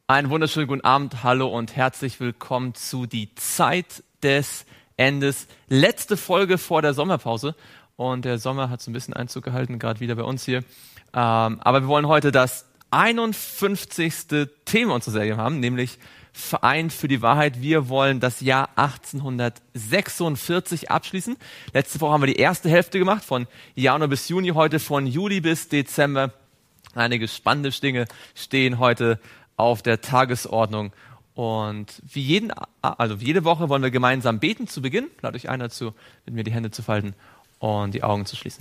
Einen wunderschönen guten Abend, hallo und herzlich willkommen zu die Zeit des Endes. Letzte Folge vor der Sommerpause und der Sommer hat so ein bisschen Einzug gehalten, gerade wieder bei uns hier. Aber wir wollen heute das 51. Thema unserer Serie haben, nämlich Vereint für die Wahrheit. Wir wollen das Jahr 1846 abschließen. Letzte Woche haben wir die erste Hälfte gemacht, von Januar bis Juni, heute von Juli bis Dezember. Einige spannende Dinge stehen heute auf der Tagesordnung. Und wie jede Woche wollen wir gemeinsam beten zu Beginn. Lade euch ein dazu, mit mir die Hände zu falten und die Augen zu schließen.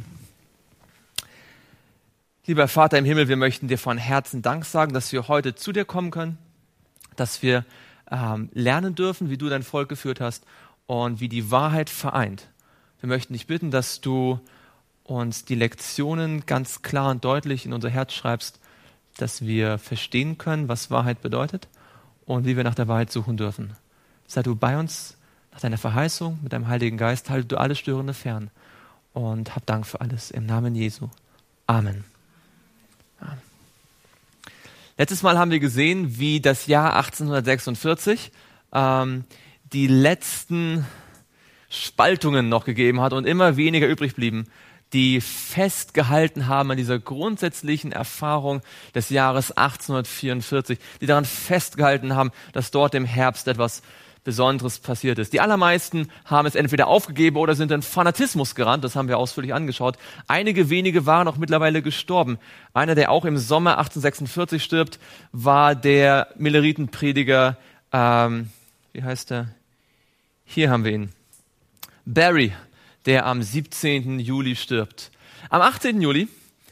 Lieber Vater im Himmel, wir möchten dir von Herzen Dank sagen, dass wir heute zu dir kommen können, dass wir lernen dürfen, wie du dein Volk geführt hast und wie die Wahrheit vereint. Wir möchten dich bitten, dass du uns die Lektionen ganz klar und deutlich in unser Herz schreibst, dass wir verstehen können, was Wahrheit bedeutet und wie wir nach der Wahrheit suchen dürfen. Sei du bei uns nach deiner Verheißung, mit deinem Heiligen Geist, halte du alle Störende fern und hab Dank für alles. Im Namen Jesu. Amen. Amen. Letztes Mal haben wir gesehen, wie das Jahr 1846 die letzten Spaltungen noch gegeben hat und immer weniger übrig blieben, die festgehalten haben an dieser grundsätzlichen Erfahrung des Jahres 1844, die daran festgehalten haben, dass dort im Herbst etwas Besonderes passiert ist. Die allermeisten haben es entweder aufgegeben oder sind in Fanatismus gerannt, das haben wir ausführlich angeschaut. Einige wenige waren auch mittlerweile gestorben. Einer, der auch im Sommer 1846 stirbt, war der Milleritenprediger, wie heißt er? Hier haben wir ihn. Barry, der am 17. Juli stirbt. Am 18. Juli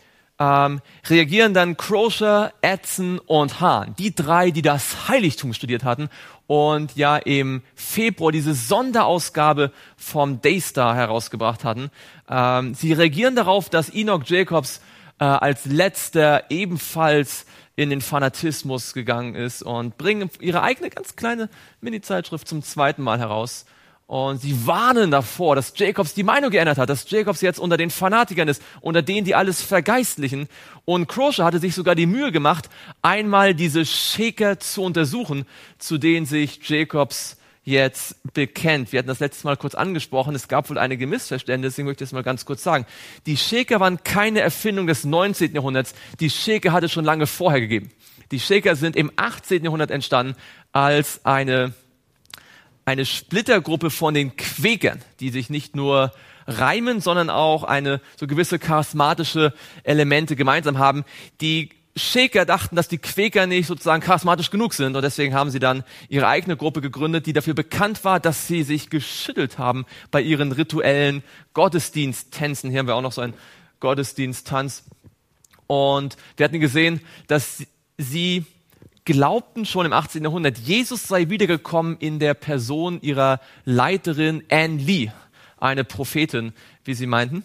reagieren dann Crosier, Edson und Hahn, die drei, die das Heiligtum studiert hatten und ja im Februar diese Sonderausgabe vom Daystar herausgebracht hatten. Sie reagieren darauf, dass Enoch Jacobs als letzter ebenfalls in den Fanatismus gegangen ist und bringen ihre eigene ganz kleine Mini-Zeitschrift zum zweiten Mal heraus. Und sie warnen davor, dass Jacobs die Meinung geändert hat, dass Jacobs jetzt unter den Fanatikern ist, unter denen, die alles vergeistlichen. Und Crosier hatte sich sogar die Mühe gemacht, einmal diese Shaker zu untersuchen, zu denen sich Jacobs jetzt bekennt. Wir hatten das letztes Mal kurz angesprochen, es gab wohl einige Missverständnisse, deswegen möchte ich das mal ganz kurz sagen. Die Shaker waren keine Erfindung des 19. Jahrhunderts, die Shaker hatte es schon lange vorher gegeben. Die Shaker sind im 18. Jahrhundert entstanden als eine Splittergruppe von den Quäkern, die sich nicht nur reimen, sondern auch eine so gewisse charismatische Elemente gemeinsam haben. Die Shaker dachten, dass die Quäker nicht sozusagen charismatisch genug sind und deswegen haben sie dann ihre eigene Gruppe gegründet, die dafür bekannt war, dass sie sich geschüttelt haben bei ihren rituellen Gottesdiensttänzen. Hier haben wir auch noch so einen Gottesdiensttanz. Und wir hatten gesehen, dass sie glaubten schon im 18. Jahrhundert, Jesus sei wiedergekommen in der Person ihrer Leiterin Anne Lee, eine Prophetin, wie sie meinten.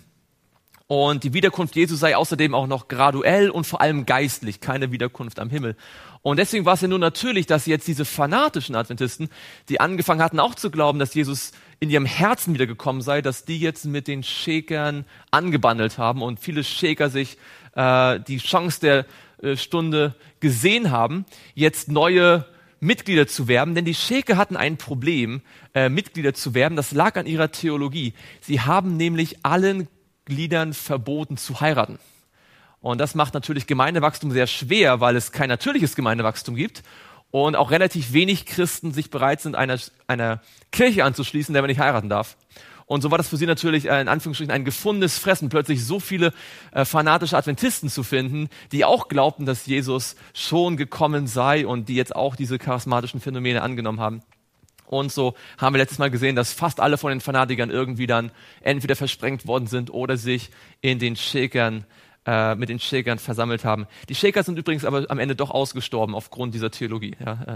Und die Wiederkunft Jesu sei außerdem auch noch graduell und vor allem geistlich, keine Wiederkunft am Himmel. Und deswegen war es ja nur natürlich, dass jetzt diese fanatischen Adventisten, die angefangen hatten auch zu glauben, dass Jesus in ihrem Herzen wiedergekommen sei, dass die jetzt mit den Shakern angebandelt haben und viele Shaker sich die Chance der Stunde gesehen haben, jetzt neue Mitglieder zu werben, denn die Shaker hatten ein Problem, Mitglieder zu werben, das lag an ihrer Theologie. Sie haben nämlich allen Gliedern verboten zu heiraten. Und das macht natürlich Gemeindewachstum sehr schwer, weil es kein natürliches Gemeindewachstum gibt und auch relativ wenig Christen sich bereit sind, einer Kirche anzuschließen, der man nicht heiraten darf. Und so war das für sie natürlich in Anführungsstrichen ein gefundenes Fressen, plötzlich so viele fanatische Adventisten zu finden, die auch glaubten, dass Jesus schon gekommen sei und die jetzt auch diese charismatischen Phänomene angenommen haben. Und so haben wir letztes Mal gesehen, dass fast alle von den Fanatikern irgendwie dann entweder versprengt worden sind oder sich in den Shakern, mit den Shakern versammelt haben. Die Shaker sind übrigens aber am Ende doch ausgestorben aufgrund dieser Theologie.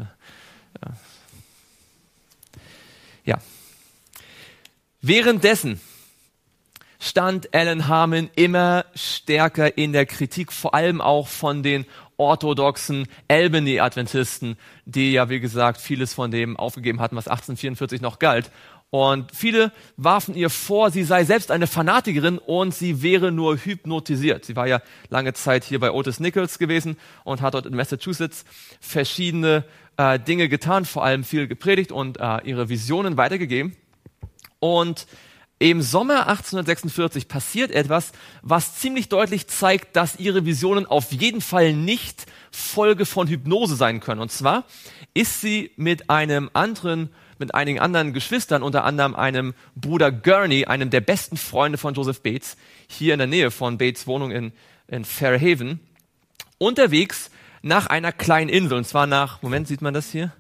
Ja. Währenddessen stand Alan Harmon immer stärker in der Kritik, vor allem auch von den orthodoxen Albany-Adventisten, die ja, wie gesagt, vieles von dem aufgegeben hatten, was 1844 noch galt. Und viele warfen ihr vor, sie sei selbst eine Fanatikerin und sie wäre nur hypnotisiert. Sie war ja lange Zeit hier bei Otis Nichols gewesen und hat dort in Massachusetts verschiedene Dinge getan, vor allem viel gepredigt und ihre Visionen weitergegeben. Und im Sommer 1846 passiert etwas, was ziemlich deutlich zeigt, dass ihre Visionen auf jeden Fall nicht Folge von Hypnose sein können. Und zwar ist sie mit einigen anderen Geschwistern, unter anderem einem Bruder Gurney, einem der besten Freunde von Joseph Bates, hier in der Nähe von Bates' Wohnung in Fairhaven, unterwegs nach einer kleinen Insel. Und zwar Moment, sieht man das hier?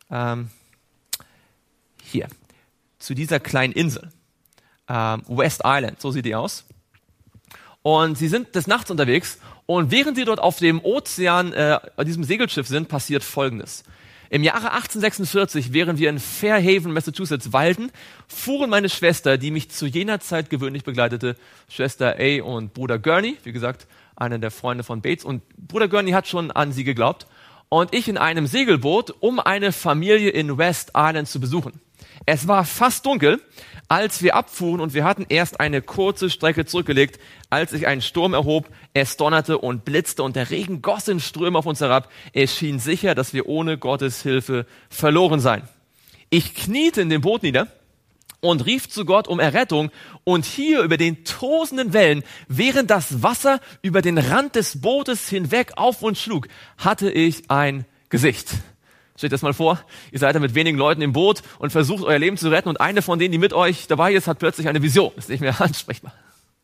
Hier, zu dieser kleinen Insel. West Island, so sieht die aus. Und sie sind des Nachts unterwegs und während sie dort auf dem Ozean, diesem Segelschiff sind, passiert Folgendes. Im Jahre 1846, während wir in Fairhaven, Massachusetts weilten, fuhren meine Schwester, die mich zu jener Zeit gewöhnlich begleitete, Schwester A und Bruder Gurney, wie gesagt, einer der Freunde von Bates, und Bruder Gurney hat schon an sie geglaubt, und ich in einem Segelboot, um eine Familie in West Island zu besuchen. Es war fast dunkel, als wir abfuhren, und wir hatten erst eine kurze Strecke zurückgelegt, als sich ein Sturm erhob, es donnerte und blitzte und der Regen goss in Strömen auf uns herab. Es schien sicher, dass wir ohne Gottes Hilfe verloren seien. Ich kniete in dem Boot nieder und rief zu Gott um Errettung, und hier über den tosenden Wellen, während das Wasser über den Rand des Bootes hinweg auf uns schlug, hatte ich ein Gesicht. Stellt das mal vor, ihr seid da mit wenigen Leuten im Boot und versucht euer Leben zu retten, und eine von denen, die mit euch dabei ist, hat plötzlich eine Vision. Ist nicht mehr ansprechbar.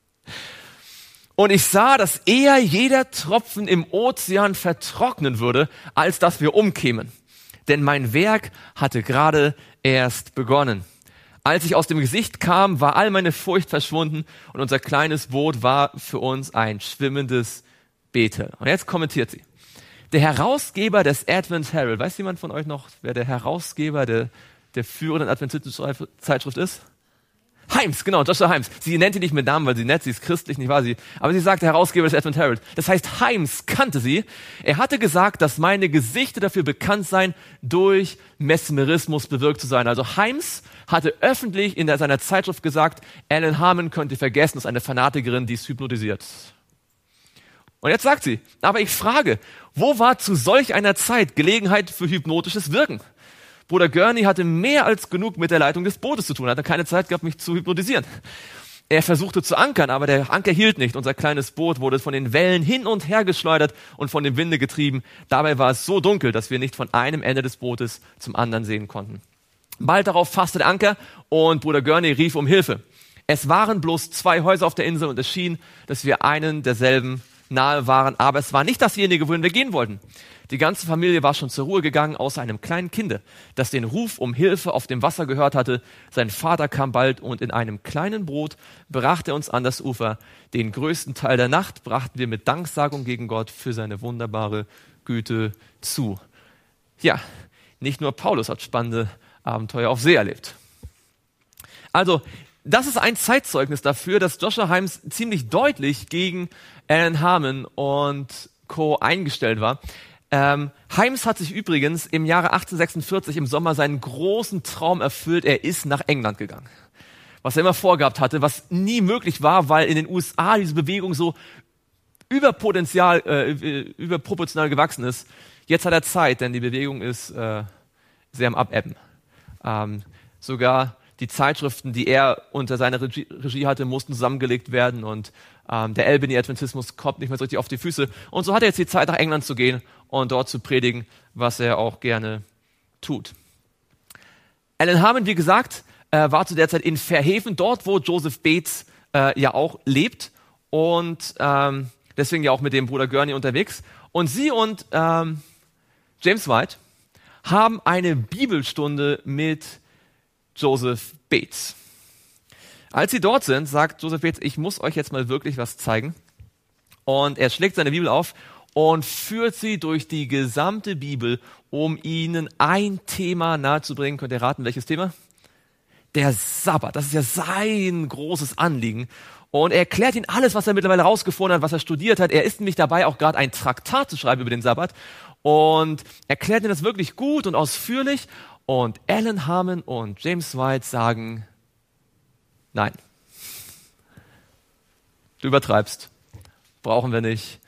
Und ich sah, dass eher jeder Tropfen im Ozean vertrocknen würde, als dass wir umkämen. Denn mein Werk hatte gerade erst begonnen. Als ich aus dem Gesicht kam, war all meine Furcht verschwunden und unser kleines Boot war für uns ein schwimmendes Bethel. Und jetzt kommentiert sie. Der Herausgeber des Advent Herald, weiß jemand von euch noch, wer der Herausgeber der führenden Adventisten-Zeitschrift ist? Himes, genau, Joshua Himes. Sie nennt ihn nicht mit Namen, weil sie nett, sie ist christlich, nicht wahr? Aber sie sagt, der Herausgeber des Advent Herald. Das heißt, Himes kannte sie. Er hatte gesagt, dass meine Gesichter dafür bekannt seien, durch Mesmerismus bewirkt zu sein. Also Himes hatte öffentlich in seiner Zeitschrift gesagt, Ellen Harmon könnt ihr vergessen, ist eine Fanatikerin, die ist hypnotisiert. Und jetzt sagt sie, aber ich frage, wo war zu solch einer Zeit Gelegenheit für hypnotisches Wirken? Bruder Gurney hatte mehr als genug mit der Leitung des Bootes zu tun, hatte keine Zeit gehabt, mich zu hypnotisieren. Er versuchte zu ankern, aber der Anker hielt nicht. Unser kleines Boot wurde von den Wellen hin und her geschleudert und von dem Winde getrieben. Dabei war es so dunkel, dass wir nicht von einem Ende des Bootes zum anderen sehen konnten. Bald darauf fasste der Anker und Bruder Gurney rief um Hilfe. Es waren bloß 2 Häuser auf der Insel und es schien, dass wir einen derselben nahe waren, aber es war nicht dasjenige, wohin wir gehen wollten. Die ganze Familie war schon zur Ruhe gegangen, außer einem kleinen Kinde, das den Ruf um Hilfe auf dem Wasser gehört hatte. Sein Vater kam bald und in einem kleinen Boot brachte er uns an das Ufer. Den größten Teil der Nacht brachten wir mit Danksagung gegen Gott für seine wunderbare Güte zu. Ja, nicht nur Paulus hat spannende Abenteuer auf See erlebt. Also, das ist ein Zeitzeugnis dafür, dass Joshua Himes ziemlich deutlich gegen Ellen Harmon und Co. eingestellt war. Himes hat sich übrigens im Jahre 1846 im Sommer seinen großen Traum erfüllt. Er ist nach England gegangen. Was er immer vorgehabt hatte, was nie möglich war, weil in den USA diese Bewegung so überproportional gewachsen ist. Jetzt hat er Zeit, denn die Bewegung ist sehr am Abebben. Sogar die Zeitschriften, die er unter seiner Regie hatte, mussten zusammengelegt werden und der Albany-Adventismus kommt nicht mehr so richtig auf die Füße. Und so hat er jetzt die Zeit, nach England zu gehen und dort zu predigen, was er auch gerne tut. Ellen Harmon, wie gesagt, war zu der Zeit in Fairhaven, dort wo Joseph Bates ja auch lebt und deswegen ja auch mit dem Bruder Gurney unterwegs. Und sie und James White haben eine Bibelstunde mit Joseph Bates. Als sie dort sind, sagt Joseph Bates, ich muss euch jetzt mal wirklich was zeigen. Und er schlägt seine Bibel auf und führt sie durch die gesamte Bibel, um ihnen ein Thema nahezubringen. Könnt ihr raten, welches Thema? Der Sabbat. Das ist ja sein großes Anliegen. Und er erklärt ihnen alles, was er mittlerweile rausgefunden hat, was er studiert hat. Er ist nämlich dabei, auch gerade ein Traktat zu schreiben über den Sabbat. Und erklärt ihnen das wirklich gut und ausführlich. Und Alan Harmon und James White sagen, nein, du übertreibst, brauchen wir nicht,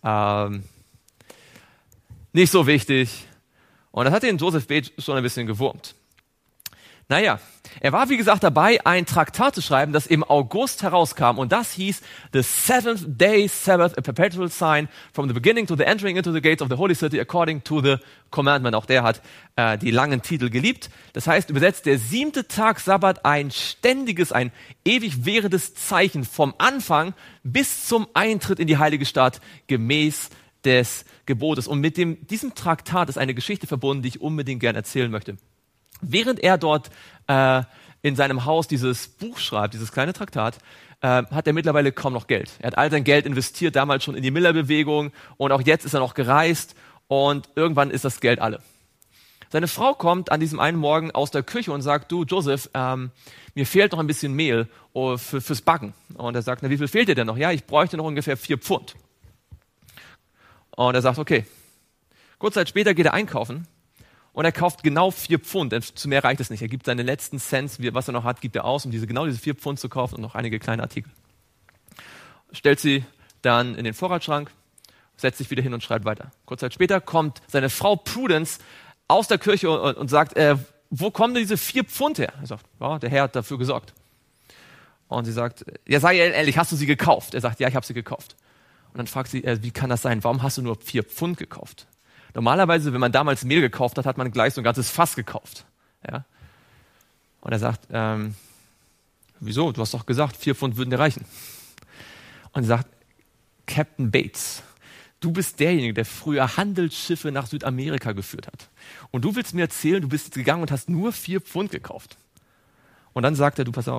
nicht so wichtig. Und das hat den Joseph Beth schon ein bisschen gewurmt. Naja, er war wie gesagt dabei, ein Traktat zu schreiben, das im August herauskam und das hieß The Seventh Day Sabbath, a Perpetual Sign from the Beginning to the Entering into the Gates of the Holy City according to the Commandment. Auch der hat die langen Titel geliebt. Das heißt, übersetzt der 7. Tag Sabbat, ein ständiges, ein ewig währendes Zeichen vom Anfang bis zum Eintritt in die heilige Stadt gemäß des Gebotes. Und mit diesem Traktat ist eine Geschichte verbunden, die ich unbedingt gerne erzählen möchte. Während er dort in seinem Haus dieses Buch schreibt, dieses kleine Traktat, hat er mittlerweile kaum noch Geld. Er hat all sein Geld investiert, damals schon in die Miller-Bewegung und auch jetzt ist er noch gereist und irgendwann ist das Geld alle. Seine Frau kommt an diesem einen Morgen aus der Küche und sagt, du Joseph, mir fehlt noch ein bisschen Mehl fürs Backen. Und er sagt, na, wie viel fehlt dir denn noch? Ja, ich bräuchte noch ungefähr 4 Pfund. Und er sagt, okay. Kurze Zeit später geht er einkaufen. Und er kauft genau 4 Pfund, denn zu mehr reicht es nicht. Er gibt seine letzten Cents, was er noch hat, gibt er aus, um genau diese 4 Pfund zu kaufen und noch einige kleine Artikel. Stellt sie dann in den Vorratsschrank, setzt sich wieder hin und schreibt weiter. Kurze Zeit später kommt seine Frau Prudence aus der Küche und sagt, wo kommen denn diese 4 Pfund her? Er sagt, ja, der Herr hat dafür gesorgt. Und sie sagt, ja, sei ehrlich, hast du sie gekauft? Er sagt, ja, ich habe sie gekauft. Und dann fragt sie, wie kann das sein? Warum hast du nur 4 Pfund gekauft? Normalerweise, wenn man damals Mehl gekauft hat, hat man gleich so ein ganzes Fass gekauft. Ja? Und er sagt, wieso? Du hast doch gesagt, 4 Pfund würden dir reichen. Und er sagt, Captain Bates, du bist derjenige, der früher Handelsschiffe nach Südamerika geführt hat. Und du willst mir erzählen, du bist jetzt gegangen und hast nur 4 Pfund gekauft. Und dann sagt er, du pass auf,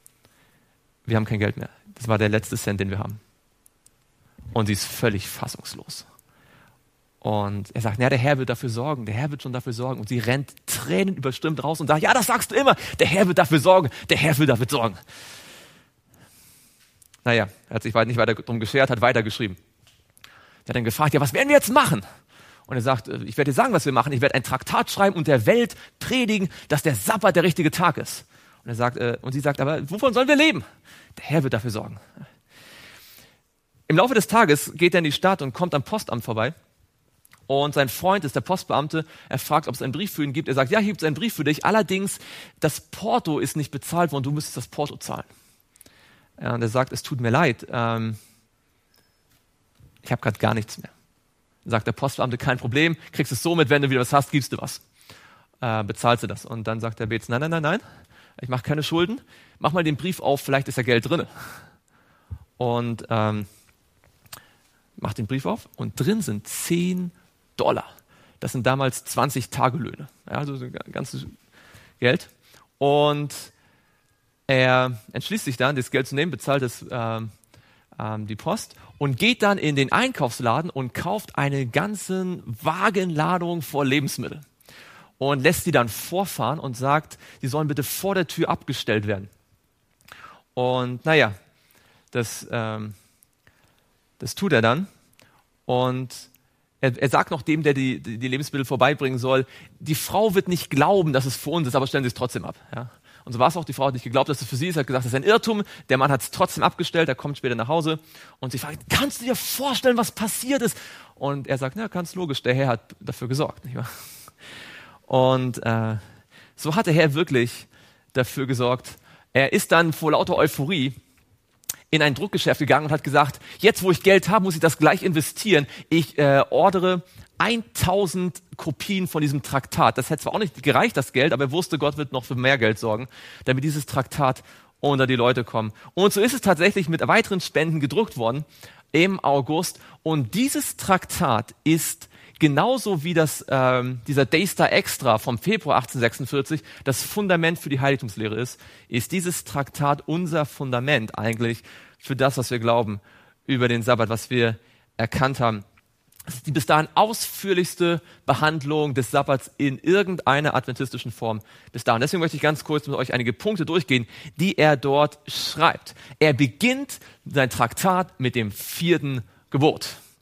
wir haben kein Geld mehr. Das war der letzte Cent, den wir haben. Und sie ist völlig fassungslos. Und er sagt, ja, der Herr wird dafür sorgen, der Herr wird schon dafür sorgen. Und sie rennt tränenüberstimmt raus und sagt, ja, das sagst du immer, der Herr wird dafür sorgen, der Herr wird dafür sorgen. Naja, er hat sich nicht weiter drum geschert, hat weitergeschrieben. Er hat dann gefragt, ja, was werden wir jetzt machen? Und er sagt, ich werde dir sagen, was wir machen. Ich werde ein Traktat schreiben und der Welt predigen, dass der Sabbat der richtige Tag ist. Und sie sagt, aber wovon sollen wir leben? Der Herr wird dafür sorgen. Im Laufe des Tages geht er in die Stadt und kommt am Postamt vorbei. Und sein Freund ist der Postbeamte. Er fragt, ob es einen Brief für ihn gibt. Er sagt, ja, hier gibt es einen Brief für dich. Allerdings, das Porto ist nicht bezahlt worden. Du müsstest das Porto zahlen. Ja, und er sagt, es tut mir leid. Ich habe gerade gar nichts mehr. Dann sagt der Postbeamte, kein Problem. Kriegst es so mit, wenn du wieder was hast, gibst du was. Bezahlst du das. Und dann sagt der Bates, nein. Ich mache keine Schulden. Mach mal den Brief auf, vielleicht ist da Geld drin. Und macht den Brief auf und drin sind $10. Das sind damals 20 Tagelöhne. Ja, also ganzes Geld. Und er entschließt sich dann, das Geld zu nehmen, bezahlt die Post und geht dann in den Einkaufsladen und kauft eine ganze Wagenladung voll Lebensmittel. Und lässt die dann vorfahren und sagt, die sollen bitte vor der Tür abgestellt werden. Und naja, das tut er dann. Und er sagt noch dem, der die Lebensmittel vorbeibringen soll, die Frau wird nicht glauben, dass es für uns ist, aber stellen Sie es trotzdem ab. Ja. Und so war es auch, die Frau hat nicht geglaubt, dass es für sie ist, hat gesagt, das ist ein Irrtum. Der Mann hat es trotzdem abgestellt, er kommt später nach Hause und sie fragt, kannst du dir vorstellen, was passiert ist? Und er sagt, na, ganz logisch, der Herr hat dafür gesorgt. Nicht wahr? Und so hat der Herr wirklich dafür gesorgt. Er ist dann vor lauter Euphorie in ein Druckgeschäft gegangen und hat gesagt, jetzt wo ich Geld habe, muss ich das gleich investieren. Ich ordere 1000 Kopien von diesem Traktat. Das hätte zwar auch nicht gereicht, das Geld, aber er wusste, Gott wird noch für mehr Geld sorgen, damit dieses Traktat unter die Leute kommt. Und so ist es tatsächlich mit weiteren Spenden gedruckt worden im August. Und dieses Traktat ist genauso wie dieser Daystar Extra vom Februar 1846 das Fundament für die Heiligtumslehre ist dieses Traktat unser Fundament eigentlich für das, was wir glauben über den Sabbat, was wir erkannt haben. Das ist die bis dahin ausführlichste Behandlung des Sabbats in irgendeiner adventistischen Form bis dahin. Deswegen möchte ich ganz kurz mit euch einige Punkte durchgehen, die er dort schreibt. Er beginnt sein Traktat mit dem 4. Gebot.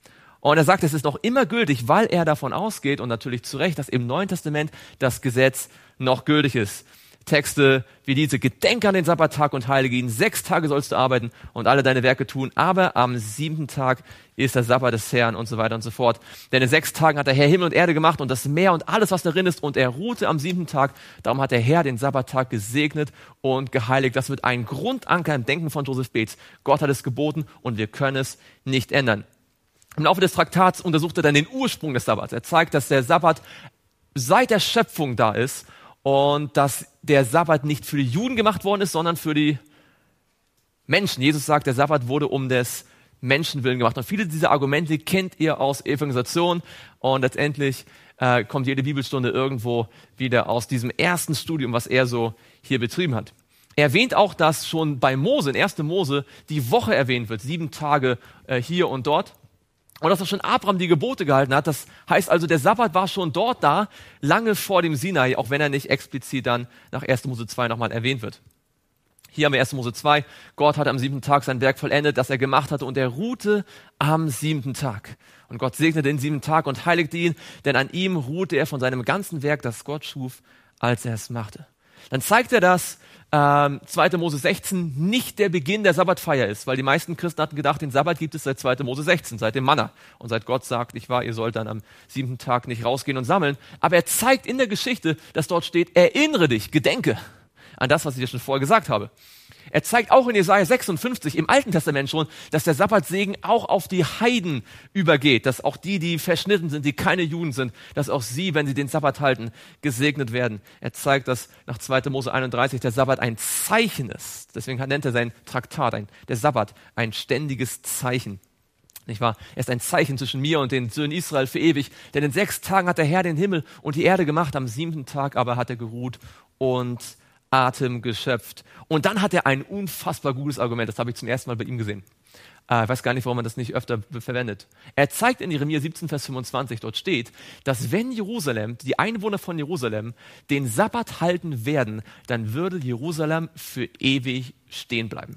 Und er sagt, es ist noch immer gültig, weil er davon ausgeht, und natürlich zu Recht, dass im Neuen Testament das Gesetz noch gültig ist. Texte wie diese: Gedenke an den Sabbattag und heilige ihn. 6 Tage sollst du arbeiten und alle deine Werke tun, aber am 7. Tag ist der Sabbat des Herrn und so weiter und so fort. Denn in 6 Tagen hat der Herr Himmel und Erde gemacht und das Meer und alles, was darin ist, und er ruhte am 7. Tag. Darum hat der Herr den Sabbattag gesegnet und geheiligt. Das wird ein Grundanker im Denken von Joseph Bates. Gott hat es geboten und wir können es nicht ändern. Im Laufe des Traktats untersucht er dann den Ursprung des Sabbats. Er zeigt, dass der Sabbat seit der Schöpfung da ist und dass der Sabbat nicht für die Juden gemacht worden ist, sondern für die Menschen. Jesus sagt, der Sabbat wurde um des Menschen willen gemacht. Und viele dieser Argumente kennt ihr aus Evangelisation und letztendlich kommt jede Bibelstunde irgendwo wieder aus diesem ersten Studium, was er so hier betrieben hat. Er erwähnt auch, dass schon bei Mose, in 1. Mose, die Woche erwähnt wird, 7 Tage hier und dort. Und dass auch schon Abraham die Gebote gehalten hat. Das heißt also, der Sabbat war schon dort da, lange vor dem Sinai, auch wenn er nicht explizit dann nach 1. Mose 2 nochmal erwähnt wird. Hier haben wir 1. Mose 2. Gott hat am 7. Tag sein Werk vollendet, das er gemacht hatte, und er ruhte am 7. Tag. Und Gott segnete den 7. Tag und heiligte ihn, denn an ihm ruhte er von seinem ganzen Werk, das Gott schuf, als er es machte. Dann zeigt er, dass 2. Mose 16 nicht der Beginn der Sabbatfeier ist, weil die meisten Christen hatten gedacht, den Sabbat gibt es seit 2. Mose 16, seit dem Manna. Und seit Gott sagt, nicht wahr, ihr sollt dann am 7. Tag nicht rausgehen und sammeln. Aber er zeigt in der Geschichte, dass dort steht, erinnere dich, gedenke an das, was ich dir schon vorher gesagt habe. Er zeigt auch in Jesaja 56 im Alten Testament schon, dass der Sabbatsegen auch auf die Heiden übergeht, dass auch die verschnitten sind, die keine Juden sind, dass auch sie, wenn sie den Sabbat halten, gesegnet werden. Er zeigt, dass nach 2. Mose 31 der Sabbat ein Zeichen ist. Deswegen nennt er sein Traktat, der Sabbat, ein ständiges Zeichen. Nicht wahr? Er ist ein Zeichen zwischen mir und den Söhnen Israel für ewig. Denn in 6 Tagen hat der Herr den Himmel und die Erde gemacht, am 7. Tag aber hat er geruht und Atem geschöpft. Und dann hat er ein unfassbar gutes Argument, das habe ich zum ersten Mal bei ihm gesehen. Ich weiß gar nicht, warum man das nicht öfter verwendet. Er zeigt in Jeremia 17, Vers 25, dort steht, dass wenn Jerusalem, die Einwohner von Jerusalem, den Sabbat halten werden, dann würde Jerusalem für ewig stehen bleiben.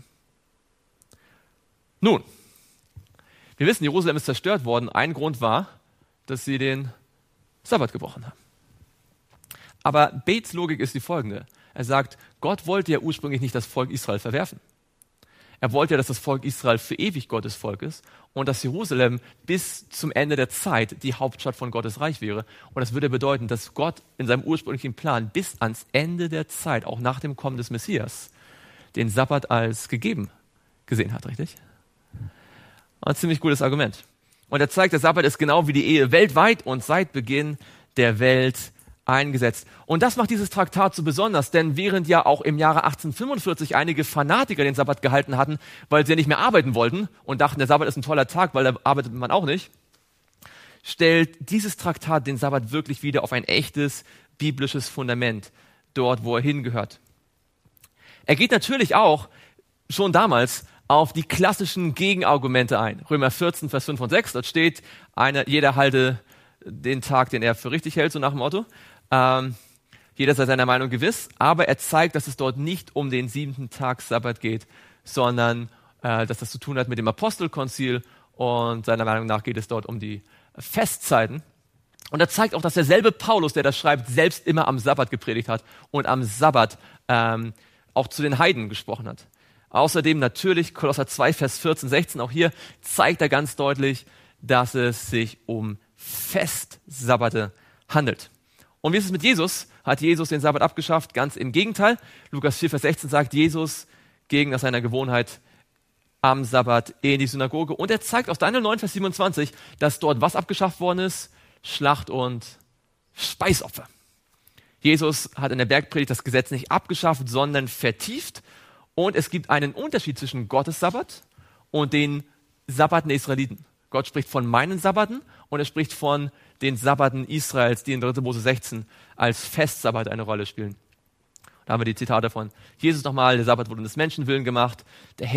Nun, wir wissen, Jerusalem ist zerstört worden. Ein Grund war, dass sie den Sabbat gebrochen haben. Aber Bates' Logik ist die folgende. Er sagt, Gott wollte ja ursprünglich nicht das Volk Israel verwerfen. Er wollte ja, dass das Volk Israel für ewig Gottes Volk ist und dass Jerusalem bis zum Ende der Zeit die Hauptstadt von Gottes Reich wäre. Und das würde bedeuten, dass Gott in seinem ursprünglichen Plan bis ans Ende der Zeit, auch nach dem Kommen des Messias, den Sabbat als gegeben gesehen hat, richtig? Ein ziemlich gutes Argument. Und er zeigt, der Sabbat ist genau wie die Ehe weltweit und seit Beginn der Welt eingesetzt. Und das macht dieses Traktat so besonders, denn während ja auch im Jahre 1845 einige Fanatiker den Sabbat gehalten hatten, weil sie ja nicht mehr arbeiten wollten und dachten, der Sabbat ist ein toller Tag, weil da arbeitet man auch nicht, stellt dieses Traktat den Sabbat wirklich wieder auf ein echtes biblisches Fundament, dort, wo er hingehört. Er geht natürlich auch schon damals auf die klassischen Gegenargumente ein. Römer 14, Vers 5 und 6, dort steht, jeder halte den Tag, den er für richtig hält, so nach dem Motto. Jeder sei seiner Meinung gewiss, aber er zeigt, dass es dort nicht um den 7. Tag Sabbat geht, sondern dass das zu tun hat mit dem Apostelkonzil und seiner Meinung nach geht es dort um die Festzeiten. Und er zeigt auch, dass derselbe Paulus, der das schreibt, selbst immer am Sabbat gepredigt hat und am Sabbat auch zu den Heiden gesprochen hat. Außerdem natürlich Kolosser 2, Vers 14, 16, auch hier zeigt er ganz deutlich, dass es sich um Festsabbate handelt. Und wie ist es mit Jesus? Hat Jesus den Sabbat abgeschafft? Ganz im Gegenteil. Lukas 4, Vers 16 sagt, Jesus ging nach seiner Gewohnheit am Sabbat in die Synagoge. Und er zeigt aus Daniel 9, Vers 27, dass dort was abgeschafft worden ist? Schlacht und Speisopfer. Jesus hat in der Bergpredigt das Gesetz nicht abgeschafft, sondern vertieft. Und es gibt einen Unterschied zwischen Gottes Sabbat und den Sabbaten der Israeliten. Gott spricht von meinen Sabbaten und er spricht von den Sabbaten Israels, die in 3. Mose 16 als Festsabbat eine Rolle spielen. Da haben wir die Zitate von Jesus nochmal, der Sabbat wurde um des Menschen willen gemacht,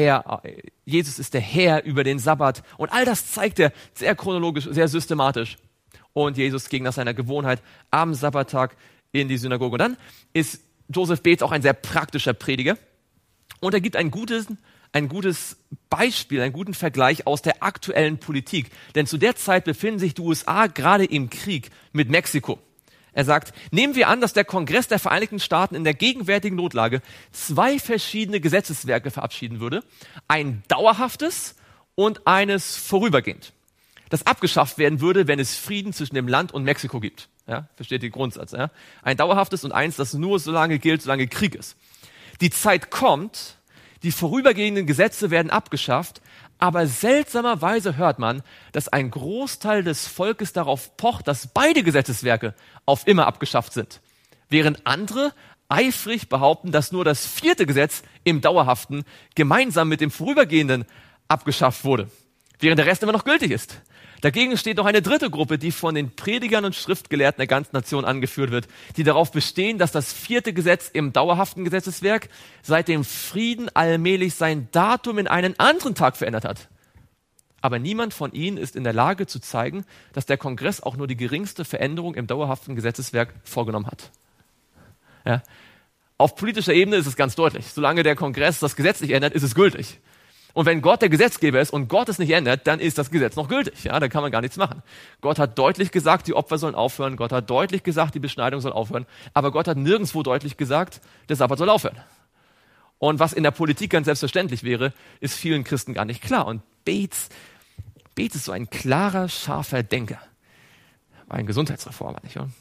Jesus ist der Herr über den Sabbat und all das zeigt er sehr chronologisch, sehr systematisch. Und Jesus ging nach seiner Gewohnheit am Sabbattag in die Synagoge. Und dann ist Joseph Bates auch ein sehr praktischer Prediger und er gibt einen guten ein gutes Beispiel, einen guten Vergleich aus der aktuellen Politik. Denn zu der Zeit befinden sich die USA gerade im Krieg mit Mexiko. Er sagt, nehmen wir an, dass der Kongress der Vereinigten Staaten in der gegenwärtigen Notlage 2 verschiedene Gesetzeswerke verabschieden würde. Ein dauerhaftes und eines vorübergehend. Das abgeschafft werden würde, wenn es Frieden zwischen dem Land und Mexiko gibt. Ja, versteht den Grundsatz. Ja? Ein dauerhaftes und eins, das nur so lange gilt, solange Krieg ist. Die Zeit kommt, die vorübergehenden Gesetze werden abgeschafft, aber seltsamerweise hört man, dass ein Großteil des Volkes darauf pocht, dass beide Gesetzeswerke auf immer abgeschafft sind. Während andere eifrig behaupten, dass nur das 4. Gesetz im Dauerhaften gemeinsam mit dem vorübergehenden abgeschafft wurde, während der Rest immer noch gültig ist. Dagegen steht noch eine 3. Gruppe, die von den Predigern und Schriftgelehrten der ganzen Nation angeführt wird, die darauf bestehen, dass das 4. Gesetz im dauerhaften Gesetzeswerk seit dem Frieden allmählich sein Datum in einen anderen Tag verändert hat. Aber niemand von ihnen ist in der Lage zu zeigen, dass der Kongress auch nur die geringste Veränderung im dauerhaften Gesetzeswerk vorgenommen hat. Ja. Auf politischer Ebene ist es ganz deutlich. Solange der Kongress das Gesetz nicht ändert, ist es gültig. Und wenn Gott der Gesetzgeber ist und Gott es nicht ändert, dann ist das Gesetz noch gültig. Ja, da kann man gar nichts machen. Gott hat deutlich gesagt, die Opfer sollen aufhören. Gott hat deutlich gesagt, die Beschneidung soll aufhören. Aber Gott hat nirgendwo deutlich gesagt, der Sabbat soll aufhören. Und was in der Politik ganz selbstverständlich wäre, ist vielen Christen gar nicht klar. Und Bates ist so ein klarer, scharfer Denker. War ein Gesundheitsreformer, nicht wahr?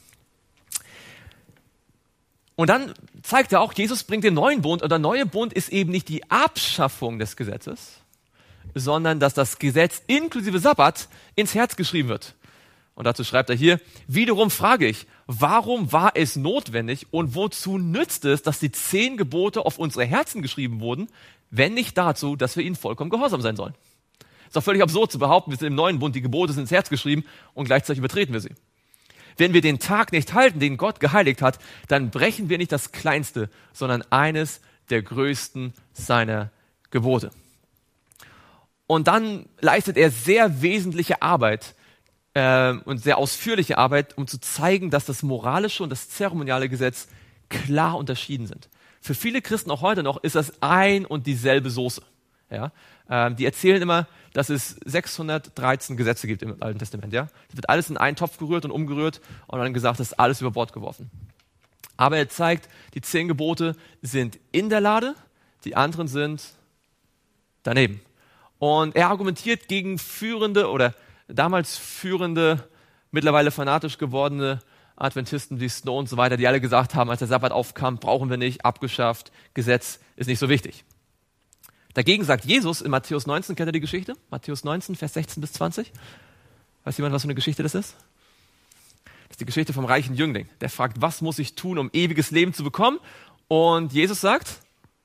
Und dann zeigt er auch, Jesus bringt den neuen Bund, und der neue Bund ist eben nicht die Abschaffung des Gesetzes, sondern dass das Gesetz inklusive Sabbat ins Herz geschrieben wird. Und dazu schreibt er hier, wiederum frage ich, warum war es notwendig und wozu nützt es, dass die 10 Gebote auf unsere Herzen geschrieben wurden, wenn nicht dazu, dass wir ihnen vollkommen gehorsam sein sollen? Ist doch völlig absurd zu behaupten, wir sind im neuen Bund, die Gebote sind ins Herz geschrieben und gleichzeitig übertreten wir sie. Wenn wir den Tag nicht halten, den Gott geheiligt hat, dann brechen wir nicht das kleinste, sondern eines der größten seiner Gebote. Und dann leistet er sehr wesentliche Arbeit und sehr ausführliche Arbeit, um zu zeigen, dass das moralische und das zeremoniale Gesetz klar unterschieden sind. Für viele Christen auch heute noch ist das ein und dieselbe Soße. Ja? Die erzählen immer, dass es 613 Gesetze gibt im Alten Testament. Ja? Es wird alles in einen Topf gerührt und umgerührt und dann gesagt, das ist alles über Bord geworfen. Aber er zeigt, die 10 Gebote sind in der Lade, die anderen sind daneben. Und er argumentiert gegen führende oder damals führende, mittlerweile fanatisch gewordene Adventisten wie Snow und so weiter, die alle gesagt haben, als der Sabbat aufkam, brauchen wir nicht, abgeschafft, Gesetz ist nicht so wichtig. Dagegen sagt Jesus in Matthäus 19, kennt ihr die Geschichte? Matthäus 19, Vers 16 bis 20. Weiß jemand, was für eine Geschichte das ist? Das ist die Geschichte vom reichen Jüngling. Der fragt, was muss ich tun, um ewiges Leben zu bekommen? Und Jesus sagt,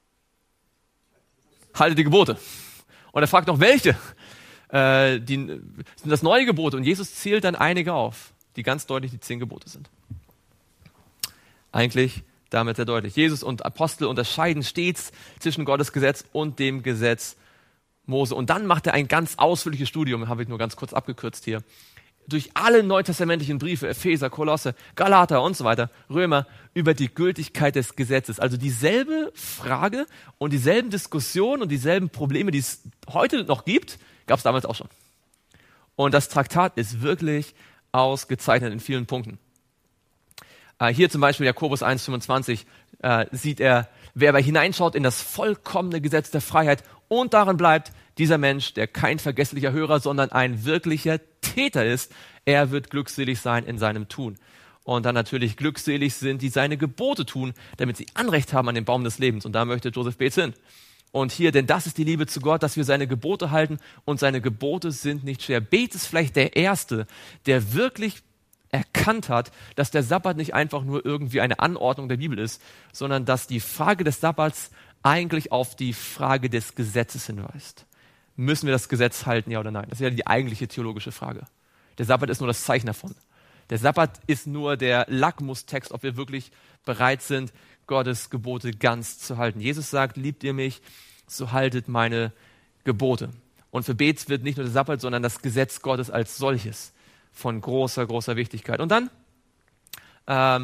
halte die Gebote. Und er fragt noch, welche? Sind das neue Gebote? Und Jesus zählt dann einige auf, die ganz deutlich die 10 Gebote sind. Eigentlich damit sehr deutlich. Jesus und Apostel unterscheiden stets zwischen Gottes Gesetz und dem Gesetz Mose. Und dann macht er ein ganz ausführliches Studium, habe ich nur ganz kurz abgekürzt hier, durch alle neutestamentlichen Briefe, Epheser, Kolosse, Galater und so weiter, Römer, über die Gültigkeit des Gesetzes. Also dieselbe Frage und dieselben Diskussionen und dieselben Probleme, die es heute noch gibt, gab es damals auch schon. Und das Traktat ist wirklich ausgezeichnet in vielen Punkten. Hier zum Beispiel Jakobus 1,25 sieht er, wer aber hineinschaut in das vollkommene Gesetz der Freiheit und darin bleibt, dieser Mensch, der kein vergesslicher Hörer, sondern ein wirklicher Täter ist, er wird glückselig sein in seinem Tun. Und dann natürlich glückselig sind, die seine Gebote tun, damit sie Anrecht haben an den Baum des Lebens. Und da möchte Joseph Bates hin. Und hier, denn das ist die Liebe zu Gott, dass wir seine Gebote halten und seine Gebote sind nicht schwer. Bates ist vielleicht der Erste, der wirklich erkannt hat, dass der Sabbat nicht einfach nur irgendwie eine Anordnung der Bibel ist, sondern dass die Frage des Sabbats eigentlich auf die Frage des Gesetzes hinweist. Müssen wir das Gesetz halten, ja oder nein? Das ist ja die eigentliche theologische Frage. Der Sabbat ist nur das Zeichen davon. Der Sabbat ist nur der Lackmustext, ob wir wirklich bereit sind, Gottes Gebote ganz zu halten. Jesus sagt, liebt ihr mich, so haltet meine Gebote. Und für Bates wird nicht nur der Sabbat, sondern das Gesetz Gottes als solches von großer, großer Wichtigkeit. Und dann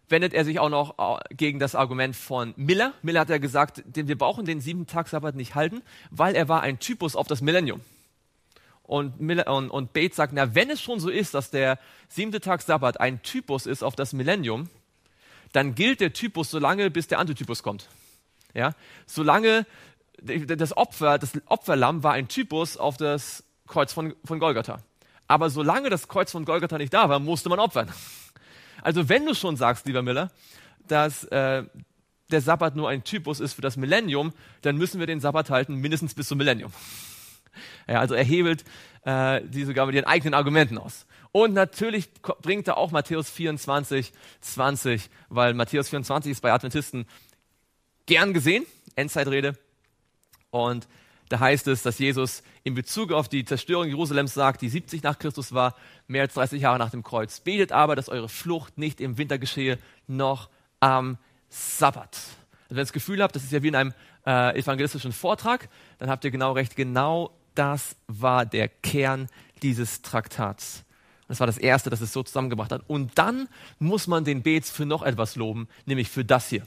wendet er sich auch noch gegen das Argument von Miller. Miller hat ja gesagt, wir brauchen den 7-Tag-Sabbat nicht halten, weil er war ein Typus auf das Millennium. Und Bates sagt, na, wenn es schon so ist, dass der 7-Tag-Sabbat ein Typus ist auf das Millennium, dann gilt der Typus so lange, bis der Antitypus kommt. Ja? Solange das Opferlamm war ein Typus auf das Kreuz von Golgatha. Aber solange das Kreuz von Golgatha nicht da war, musste man opfern. Also wenn du schon sagst, lieber Miller, dass der Sabbat nur ein Typus ist für das Millennium, dann müssen wir den Sabbat halten, mindestens bis zum Millennium. Ja, also er hebelt die sogar mit ihren eigenen Argumenten aus. Und natürlich bringt er auch Matthäus 24, 20, weil Matthäus 24 ist bei Adventisten gern gesehen, Endzeitrede. Und da heißt es, dass Jesus in Bezug auf die Zerstörung Jerusalems sagt, die 70 nach Christus war, mehr als 30 Jahre nach dem Kreuz. Betet aber, dass eure Flucht nicht im Winter geschehe, noch am Sabbat. Also wenn ihr das Gefühl habt, das ist ja wie in einem evangelistischen Vortrag, dann habt ihr genau recht. Genau das war der Kern dieses Traktats. Das war das Erste, das es so zusammengebracht hat. Und dann muss man den Bates für noch etwas loben, nämlich für das hier.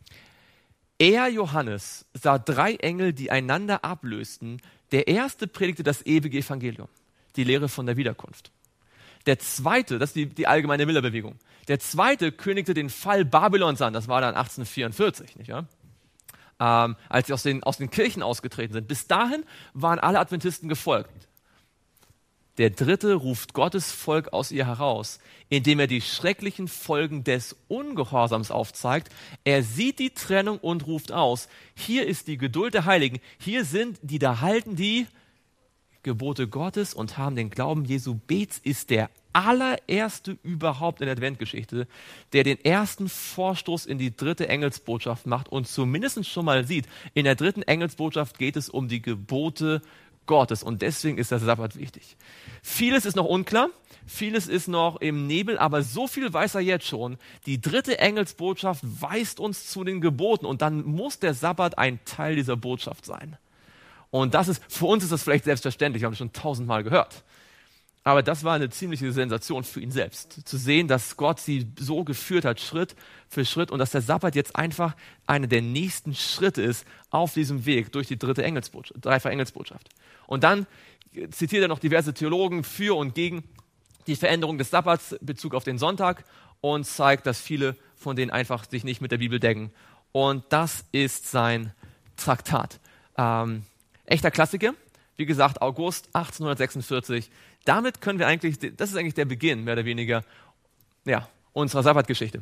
Er, Johannes, sah 3 Engel, die einander ablösten. Der erste predigte das ewige Evangelium, die Lehre von der Wiederkunft. Der zweite, das ist die allgemeine Miller-Bewegung, der zweite kündigte den Fall Babylons an, das war dann 1844, nicht wahr? Als sie aus den Kirchen ausgetreten sind. Bis dahin waren alle Adventisten gefolgt. Der dritte ruft Gottes Volk aus ihr heraus, indem er die schrecklichen Folgen des Ungehorsams aufzeigt. Er sieht die Trennung und ruft aus. Hier ist die Geduld der Heiligen. Hier sind die, da halten die Gebote Gottes und haben den Glauben Jesu. Bates ist der allererste überhaupt in der Adventgeschichte, der den ersten Vorstoß in die 3. Engelsbotschaft macht und zumindest schon mal sieht, in der 3. Engelsbotschaft geht es um die Gebote Gottes und deswegen ist der Sabbat wichtig. Vieles ist noch unklar, vieles ist noch im Nebel, aber so viel weiß er jetzt schon. Die 3. Engelsbotschaft weist uns zu den Geboten und dann muss der Sabbat ein Teil dieser Botschaft sein. Und für uns ist das vielleicht selbstverständlich, wir haben es schon 1000-mal gehört. Aber das war eine ziemliche Sensation für ihn selbst, zu sehen, dass Gott sie so geführt hat, Schritt für Schritt, und dass der Sabbat jetzt einfach einer der nächsten Schritte ist auf diesem Weg durch die 3. Engelsbotschaft. Und dann zitiert er noch diverse Theologen für und gegen die Veränderung des Sabbats in Bezug auf den Sonntag und zeigt, dass viele von denen einfach sich nicht mit der Bibel decken. Und das ist sein Traktat. Echter Klassiker, wie gesagt, August 1846. Damit können wir das ist eigentlich der Beginn, mehr oder weniger, ja, unserer Sabbatgeschichte.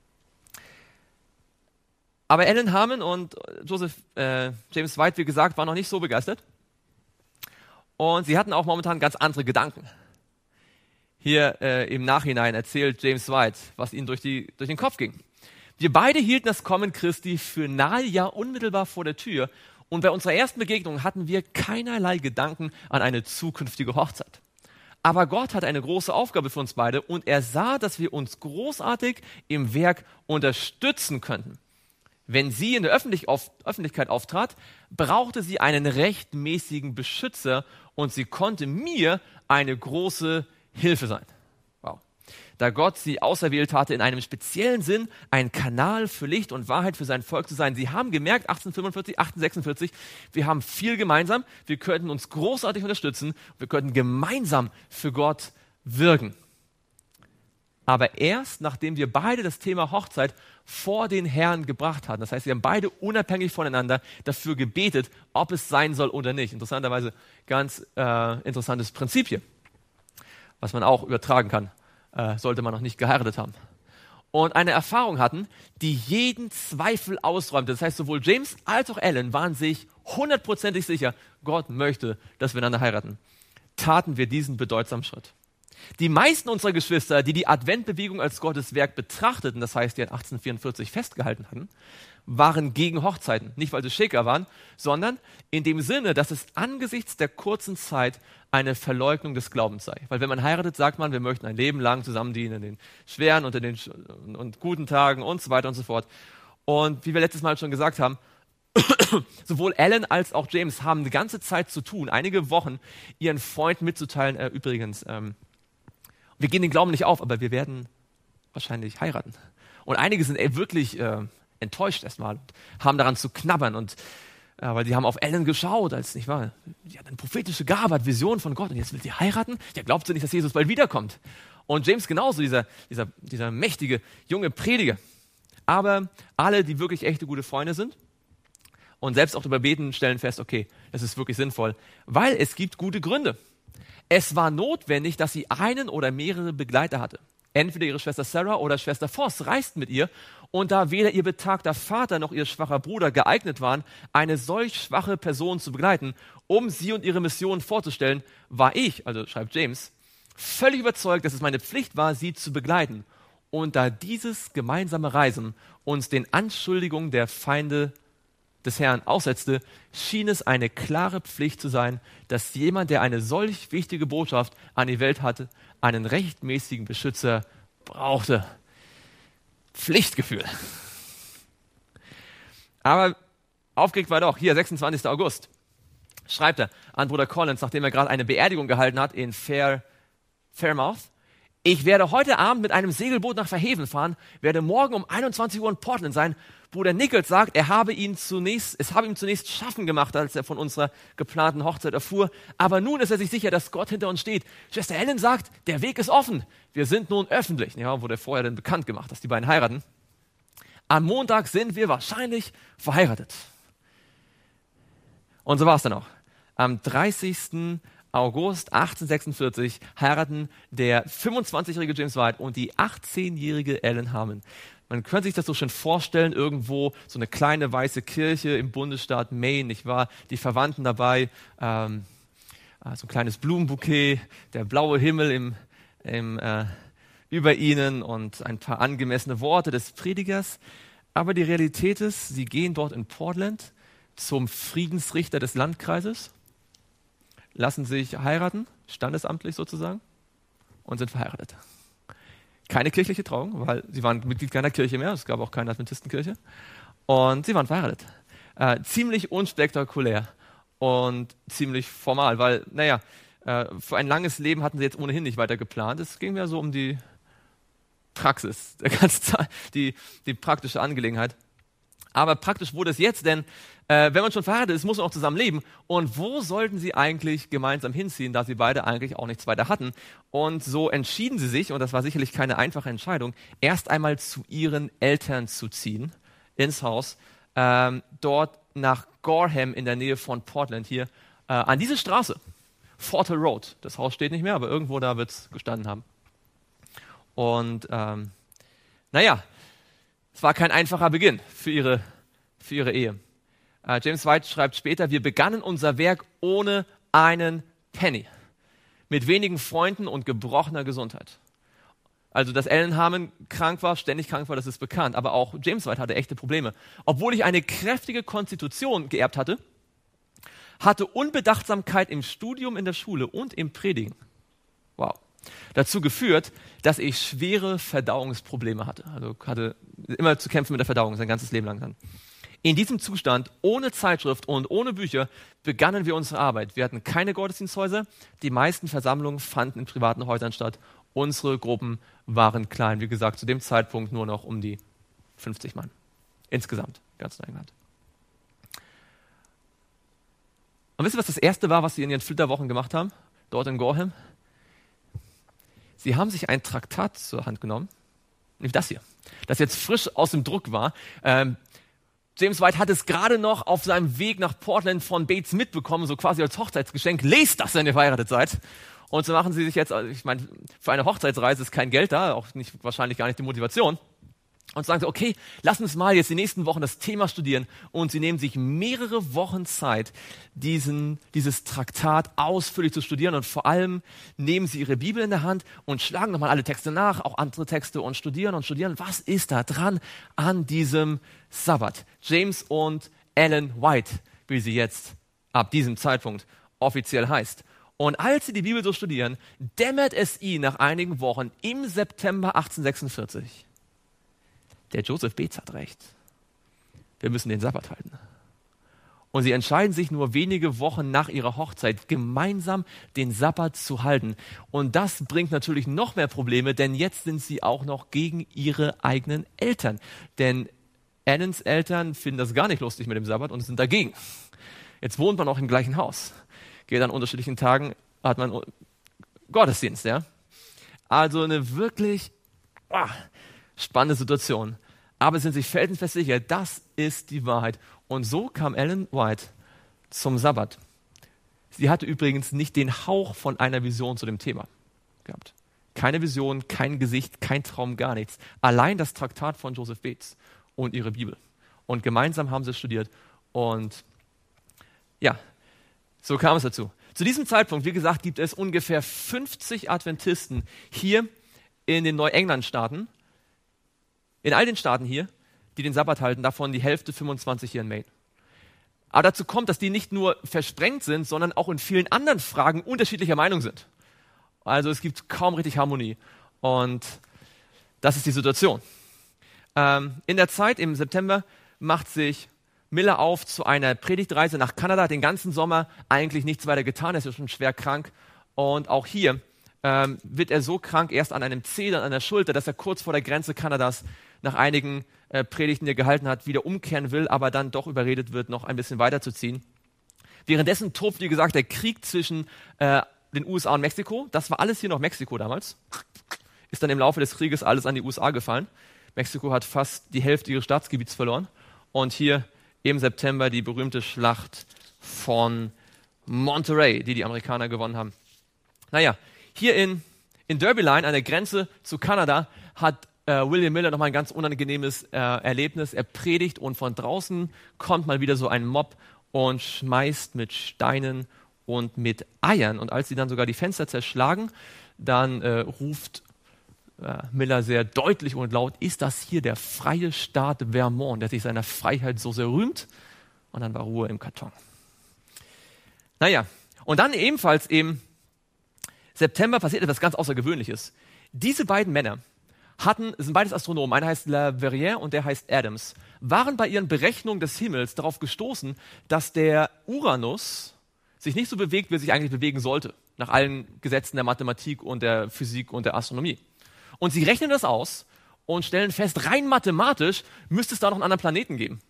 Aber Alan Harmon und James White, wie gesagt, waren noch nicht so begeistert. Und sie hatten auch momentan ganz andere Gedanken. Hier im Nachhinein erzählt James White, was ihnen durch den Kopf ging. Wir beide hielten das Kommen Christi für nahe, ja unmittelbar vor der Tür. Und bei unserer ersten Begegnung hatten wir keinerlei Gedanken an eine zukünftige Hochzeit. Aber Gott hat eine große Aufgabe für uns beide und er sah, dass wir uns großartig im Werk unterstützen könnten. Wenn sie in der Öffentlichkeit auftrat, brauchte sie einen rechtmäßigen Beschützer und sie konnte mir eine große Hilfe sein. Wow. Da Gott sie auserwählt hatte, in einem speziellen Sinn ein Kanal für Licht und Wahrheit für sein Volk zu sein. Sie haben gemerkt, 1845, 1846, wir haben viel gemeinsam, wir könnten uns großartig unterstützen, wir könnten gemeinsam für Gott wirken. Aber erst nachdem wir beide das Thema Hochzeit vor den Herrn gebracht hatten, das heißt, wir haben beide unabhängig voneinander dafür gebetet, ob es sein soll oder nicht. Interessanterweise ganz interessantes Prinzip hier, was man auch übertragen kann, sollte man noch nicht geheiratet haben. Und eine Erfahrung hatten, die jeden Zweifel ausräumte. Das heißt, sowohl James als auch Alan waren sich 100%ig sicher, Gott möchte, dass wir einander heiraten. Taten wir diesen bedeutsamen Schritt. Die meisten unserer Geschwister, die Adventbewegung als Gottes Werk betrachteten, das heißt, die an 1844 festgehalten hatten, waren gegen Hochzeiten. Nicht, weil sie Schicker waren, sondern in dem Sinne, dass es angesichts der kurzen Zeit eine Verleugnung des Glaubens sei. Weil wenn man heiratet, sagt man, wir möchten ein Leben lang zusammen dienen, in den schweren und guten Tagen und so weiter und so fort. Und wie wir letztes Mal schon gesagt haben, sowohl Alan als auch James haben die ganze Zeit zu tun, einige Wochen, ihren Freunden mitzuteilen, übrigens, wir geben den Glauben nicht auf, aber wir werden wahrscheinlich heiraten. Und einige sind wirklich enttäuscht erstmal, haben daran zu knabbern und weil die haben auf Ellen geschaut, als nicht wahr, die hat eine prophetische Gabe, hat Vision von Gott und jetzt will sie heiraten. Ja, glaubt sie nicht, dass Jesus bald wiederkommt? Und James genauso, dieser mächtige junge Prediger. Aber alle, die wirklich echte gute Freunde sind und selbst auch darüber beten, stellen fest, okay, das ist wirklich sinnvoll, weil es gibt gute Gründe. Es war notwendig, dass sie einen oder mehrere Begleiter hatte. Entweder ihre Schwester Sarah oder Schwester Voss reisten mit ihr und da weder ihr betagter Vater noch ihr schwacher Bruder geeignet waren, eine solch schwache Person zu begleiten, um sie und ihre Mission vorzustellen, war ich, also schreibt James, völlig überzeugt, dass es meine Pflicht war, sie zu begleiten. Und da dieses gemeinsame Reisen uns den Anschuldigungen der Feinde des Herrn aussetzte, schien es eine klare Pflicht zu sein, dass jemand, der eine solch wichtige Botschaft an die Welt hatte, einen rechtmäßigen Beschützer brauchte. Pflichtgefühl. Aber aufgeregt war doch, hier 26. August, schreibt er an Bruder Collins, nachdem er gerade eine Beerdigung gehalten hat in Fairmouth. Ich werde heute Abend mit einem Segelboot nach Fairhaven fahren, werde morgen um 21 Uhr in Portland sein. Bruder Nichols sagt, es habe ihm zunächst Schaffen gemacht, als er von unserer geplanten Hochzeit erfuhr. Aber nun ist er sich sicher, dass Gott hinter uns steht. Schwester Ellen sagt, der Weg ist offen. Wir sind nun öffentlich. Ja, wurde vorher dann bekannt gemacht, dass die beiden heiraten. Am Montag sind wir wahrscheinlich verheiratet. Und so war es dann auch. Am 30. August 1846 heiraten der 25-jährige James White und die 18-jährige Ellen Harmon. Man könnte sich das so schön vorstellen, irgendwo so eine kleine weiße Kirche im Bundesstaat Maine, nicht wahr? Die Verwandten dabei, so ein kleines Blumenbouquet, der blaue Himmel über ihnen und ein paar angemessene Worte des Predigers. Aber die Realität ist, sie gehen dort in Portland zum Friedensrichter des Landkreises, lassen sich heiraten, standesamtlich sozusagen, und sind verheiratet. Keine kirchliche Trauung, weil sie waren Mitglied keiner Kirche mehr, es gab auch keine Adventistenkirche, und sie waren verheiratet. Ziemlich unspektakulär und ziemlich formal, weil, für ein langes Leben hatten sie jetzt ohnehin nicht weiter geplant. Es ging mehr so um die Praxis, der ganze Zeit, die praktische Angelegenheit. Aber praktisch wurde es jetzt, denn wenn man schon verheiratet ist, muss man auch zusammen leben. Und wo sollten sie eigentlich gemeinsam hinziehen, da sie beide eigentlich auch nichts weiter hatten? Und so entschieden sie sich, und das war sicherlich keine einfache Entscheidung, erst einmal zu ihren Eltern zu ziehen, ins Haus, dort nach Gorham in der Nähe von Portland hier, an diese Straße, Fort Hill Road. Das Haus steht nicht mehr, aber irgendwo da wird es gestanden haben. Und es war kein einfacher Beginn für ihre Ehe. James White schreibt später, wir begannen unser Werk ohne einen Penny, mit wenigen Freunden und gebrochener Gesundheit. Also, dass Ellen Harmon ständig krank war, das ist bekannt, aber auch James White hatte echte Probleme. Obwohl ich eine kräftige Konstitution geerbt hatte Unbedachtsamkeit im Studium in der Schule und im Predigen. Wow. Dazu geführt, dass ich schwere Verdauungsprobleme hatte. Also hatte immer zu kämpfen mit der Verdauung, sein ganzes Leben lang dann. In diesem Zustand, ohne Zeitschrift und ohne Bücher, begannen wir unsere Arbeit. Wir hatten keine Gottesdiensthäuser, die meisten Versammlungen fanden in privaten Häusern statt. Unsere Gruppen waren klein, wie gesagt, zu dem Zeitpunkt nur noch um die 50 Mann. Insgesamt, ganz in England. Und wisst ihr, was das Erste war, was sie in ihren Flitterwochen gemacht haben? Dort in Gorham? Sie haben sich ein Traktat zur Hand genommen, nämlich das hier, das jetzt frisch aus dem Druck war. James White hat es gerade noch auf seinem Weg nach Portland von Bates mitbekommen, so quasi als Hochzeitsgeschenk. Lest das, wenn ihr verheiratet seid. Und so machen sie sich jetzt, ich meine, für eine Hochzeitsreise ist kein Geld da, auch nicht, wahrscheinlich gar nicht die Motivation. Und sagen sie, okay, lass uns mal jetzt die nächsten Wochen das Thema studieren. Und sie nehmen sich mehrere Wochen Zeit, dieses Traktat ausführlich zu studieren. Und vor allem nehmen sie ihre Bibel in der Hand und schlagen nochmal alle Texte nach, auch andere Texte und studieren. Was ist da dran an diesem Sabbat? James und Ellen White, wie sie jetzt ab diesem Zeitpunkt offiziell heißt. Und als sie die Bibel so studieren, dämmert es ihnen nach einigen Wochen im September 1846. Der Joseph Bates hat recht. Wir müssen den Sabbat halten. Und sie entscheiden sich nur wenige Wochen nach ihrer Hochzeit, gemeinsam den Sabbat zu halten. Und das bringt natürlich noch mehr Probleme, denn jetzt sind sie auch noch gegen ihre eigenen Eltern. Denn Allens Eltern finden das gar nicht lustig mit dem Sabbat und sind dagegen. Jetzt wohnt man auch im gleichen Haus. Geht an unterschiedlichen Tagen, hat man Gottesdienst, ja. Also eine wirklich spannende Situation. Aber sind sich felsenfest sicher, das ist die Wahrheit. Und so kam Ellen White zum Sabbat. Sie hatte übrigens nicht den Hauch von einer Vision zu dem Thema gehabt. Keine Vision, kein Gesicht, kein Traum, gar nichts. Allein das Traktat von Joseph Bates und ihre Bibel. Und gemeinsam haben sie studiert. Und ja, so kam es dazu. Zu diesem Zeitpunkt, wie gesagt, gibt es ungefähr 50 Adventisten hier in den Neuengland-Staaten, in all den Staaten hier, die den Sabbat halten, davon die Hälfte 25 hier in Maine. Aber dazu kommt, dass die nicht nur versprengt sind, sondern auch in vielen anderen Fragen unterschiedlicher Meinung sind. Also es gibt kaum richtig Harmonie. Und das ist die Situation. In der Zeit, im September, macht sich Miller auf zu einer Predigtreise nach Kanada, den ganzen Sommer eigentlich nichts weiter getan, er ist ja schon schwer krank. Und auch hier wird er so krank, erst an einem Zeh, dann an der Schulter, dass er kurz vor der Grenze Kanadas nach einigen Predigten, die er gehalten hat, wieder umkehren will, aber dann doch überredet wird, noch ein bisschen weiterzuziehen. Währenddessen tobt, wie gesagt, der Krieg zwischen den USA und Mexiko. Das war alles hier noch Mexiko damals. Ist dann im Laufe des Krieges alles an die USA gefallen. Mexiko hat fast die Hälfte ihres Staatsgebiets verloren. Und hier im September die berühmte Schlacht von Monterrey, die Amerikaner gewonnen haben. Naja, hier in Derbyline, an der Grenze zu Kanada, hat William Miller nochmal ein ganz unangenehmes Erlebnis. Er predigt und von draußen kommt mal wieder so ein Mob und schmeißt mit Steinen und mit Eiern. Und als sie dann sogar die Fenster zerschlagen, dann ruft Miller sehr deutlich und laut, ist das hier der freie Staat Vermont, der sich seiner Freiheit so sehr rühmt? Und dann war Ruhe im Karton. Naja, und dann ebenfalls im September passiert etwas ganz Außergewöhnliches. Diese beiden Männer sind beides Astronomen, einer heißt La Verrière und der heißt Adams, waren bei ihren Berechnungen des Himmels darauf gestoßen, dass der Uranus sich nicht so bewegt, wie er sich eigentlich bewegen sollte, nach allen Gesetzen der Mathematik und der Physik und der Astronomie. Und sie rechnen das aus und stellen fest, rein mathematisch müsste es da noch einen anderen Planeten geben.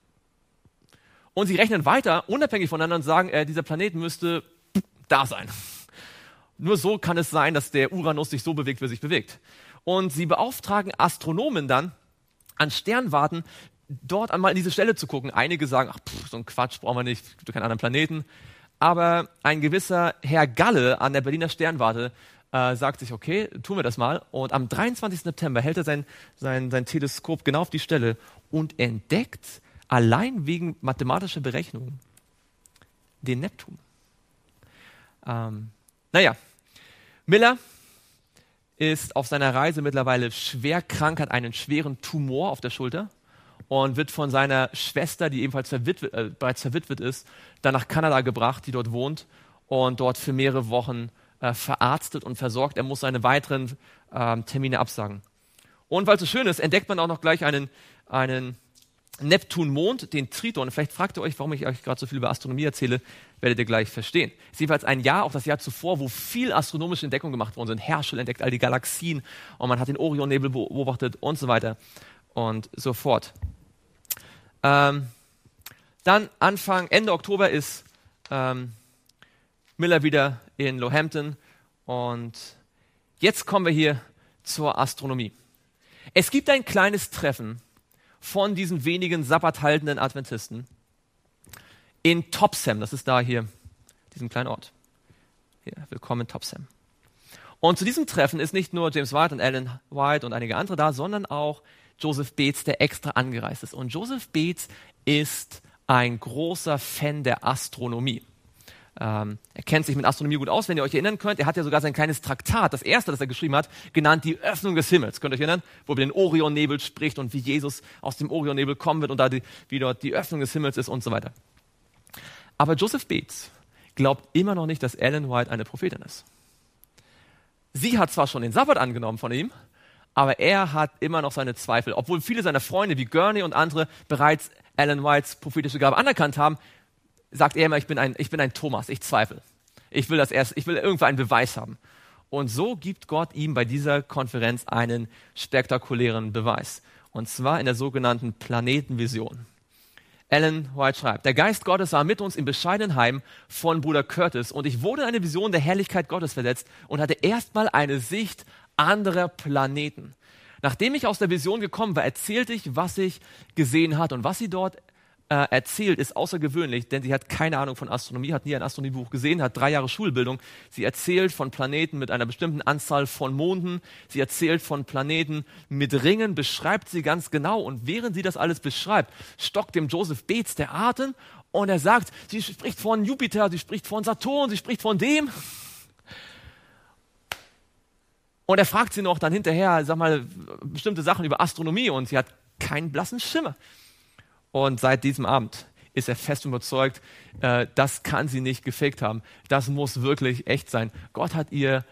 Und sie rechnen weiter, unabhängig voneinander, und sagen, dieser Planet müsste da sein. Nur so kann es sein, dass der Uranus sich so bewegt, wie er sich bewegt. Und sie beauftragen Astronomen dann an Sternwarten, dort einmal in diese Stelle zu gucken. Einige sagen, so ein Quatsch, brauchen wir nicht, gibt keinen anderen Planeten. Aber ein gewisser Herr Galle an der Berliner Sternwarte sagt sich, okay, tun wir das mal. Und am 23. September hält er sein Teleskop genau auf die Stelle und entdeckt allein wegen mathematischer Berechnungen den Neptun. Miller ist auf seiner Reise mittlerweile schwer krank, hat einen schweren Tumor auf der Schulter und wird von seiner Schwester, die ebenfalls bereits verwitwet ist, dann nach Kanada gebracht, die dort wohnt und dort für mehrere Wochen verarztet und versorgt. Er muss seine weiteren Termine absagen. Und weil es so schön ist, entdeckt man auch noch gleich einen Neptunmond, den Triton. Vielleicht fragt ihr euch, warum ich euch gerade so viel über Astronomie erzähle, werdet ihr gleich verstehen. Es ist jedenfalls ein Jahr, auch das Jahr zuvor, wo viel astronomische Entdeckungen gemacht worden sind. Herschel entdeckt all die Galaxien und man hat den Orionnebel beobachtet und so weiter und so fort. Dann Ende Oktober ist Miller wieder in Lohampton und jetzt kommen wir hier zur Astronomie. Es gibt ein kleines Treffen von diesen wenigen sabbathaltenden Adventisten in Topsham, das ist da hier, diesem kleinen Ort. Hier, willkommen in Topsham. Und zu diesem Treffen ist nicht nur James White und Ellen White und einige andere da, sondern auch Joseph Bates, der extra angereist ist. Und Joseph Bates ist ein großer Fan der Astronomie. Er kennt sich mit Astronomie gut aus, wenn ihr euch erinnern könnt. Er hat ja sogar sein kleines Traktat, das erste, das er geschrieben hat, genannt Die Öffnung des Himmels. Könnt ihr euch erinnern? Wo über den Orionnebel spricht und wie Jesus aus dem Orionnebel kommen wird und da wie dort die Öffnung des Himmels ist und so weiter. Aber Joseph Bates glaubt immer noch nicht, dass Ellen White eine Prophetin ist. Sie hat zwar schon den Sabbat angenommen von ihm, aber er hat immer noch seine Zweifel. Obwohl viele seiner Freunde wie Gurney und andere bereits Ellen Whites prophetische Gabe anerkannt haben, sagt er immer, ich bin ein Thomas, ich zweifle. Ich will irgendwo einen Beweis haben. Und so gibt Gott ihm bei dieser Konferenz einen spektakulären Beweis. Und zwar in der sogenannten Planetenvision. Ellen White schreibt, der Geist Gottes war mit uns im bescheidenen Heim von Bruder Curtis und ich wurde in eine Vision der Herrlichkeit Gottes versetzt und hatte erstmal eine Sicht anderer Planeten. Nachdem ich aus der Vision gekommen war, erzählte ich, was ich gesehen hatte. Und was sie dort erzählt, ist außergewöhnlich, denn sie hat keine Ahnung von Astronomie, hat nie ein Astronomiebuch gesehen, hat 3 Jahre Schulbildung. Sie erzählt von Planeten mit einer bestimmten Anzahl von Monden. Sie erzählt von Planeten mit Ringen, beschreibt sie ganz genau. Und während sie das alles beschreibt, stockt dem Joseph Bates der Atem und er sagt, sie spricht von Jupiter, sie spricht von Saturn, sie spricht von dem. Und er fragt sie noch dann hinterher, sag mal, bestimmte Sachen über Astronomie und sie hat keinen blassen Schimmer. Und seit diesem Abend ist er fest überzeugt, das kann sie nicht gefaked haben. Das muss wirklich echt sein. Gott hat ihr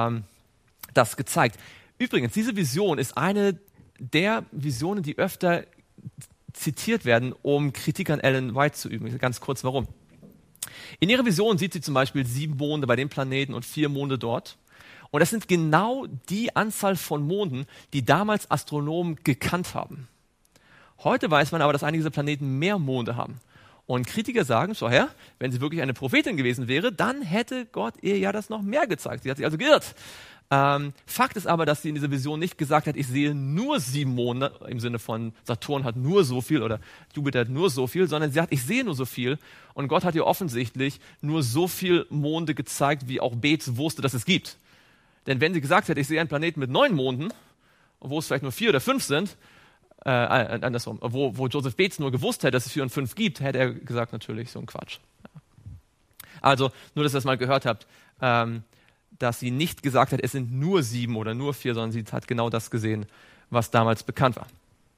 das gezeigt. Übrigens, diese Vision ist eine der Visionen, die öfter zitiert werden, um Kritik an Ellen White zu üben. Ganz kurz, warum. In ihrer Vision sieht sie zum Beispiel 7 Monde bei dem Planeten und 4 Monde dort. Und das sind genau die Anzahl von Monden, die damals Astronomen gekannt haben. Heute weiß man aber, dass einige dieser Planeten mehr Monde haben. Und Kritiker sagen, schau her, wenn sie wirklich eine Prophetin gewesen wäre, dann hätte Gott ihr ja das noch mehr gezeigt. Sie hat sich also geirrt. Fakt ist aber, dass sie in dieser Vision nicht gesagt hat, ich sehe nur 7 Monde, im Sinne von Saturn hat nur so viel oder Jupiter hat nur so viel, sondern sie sagt, ich sehe nur so viel. Und Gott hat ihr offensichtlich nur so viel Monde gezeigt, wie auch Bates wusste, dass es gibt. Denn wenn sie gesagt hätte, ich sehe einen Planeten mit 9 Monden, wo es vielleicht nur 4 oder 5 sind, andersrum, wo Joseph Bates nur gewusst hätte, dass es 4 und 5 gibt, hätte er gesagt, natürlich, so ein Quatsch. Ja. Also, nur, dass ihr das mal gehört habt, dass sie nicht gesagt hat, es sind nur 7 oder nur 4, sondern sie hat genau das gesehen, was damals bekannt war.